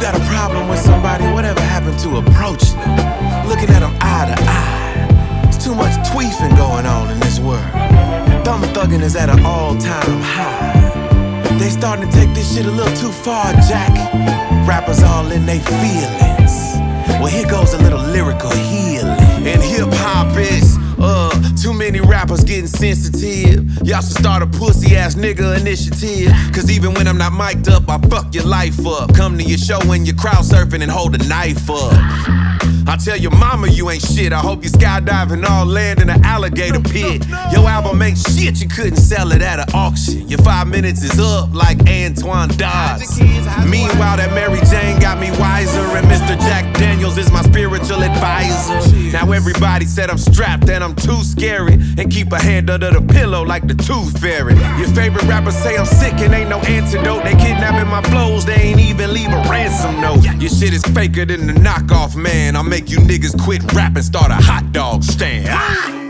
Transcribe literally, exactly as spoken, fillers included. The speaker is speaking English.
got a problem with somebody, whatever happened to approaching them? Looking at them eye to eye. There's too much tweefing going on in this world. Thumb thugging is at an all-time high. They starting to take this shit a little too far, Jack. Rappers all in they feelings. Well, here goes a little lyrical healing. And hip-hop is, uh, too many rappers getting sensitive. Y'all should start a pussy-ass nigga initiative. Cause even when I'm not mic'd up, I fuck your life up. Come to your show when you're crowd surfing and hold a knife up. I tell your mama you ain't shit. I hope you skydiving all land in an alligator pit. Your album ain't shit, you couldn't sell it at an auction. Your five minutes is up like Antoine Dodds. Meanwhile, that Mary Jane got me wiser, and Mister Jack Daniels is my spiritual advisor. Now everybody said I'm strapped and I'm too scary, and keep a hand under the pillow like the tooth fairy. Your favorite rappers say I'm sick and ain't no antidote. They kidnapping my flows, they ain't even leave a ransom note. Your shit is faker than the knockoff, man. I'll make you niggas quit rapping, start a hot dog stand.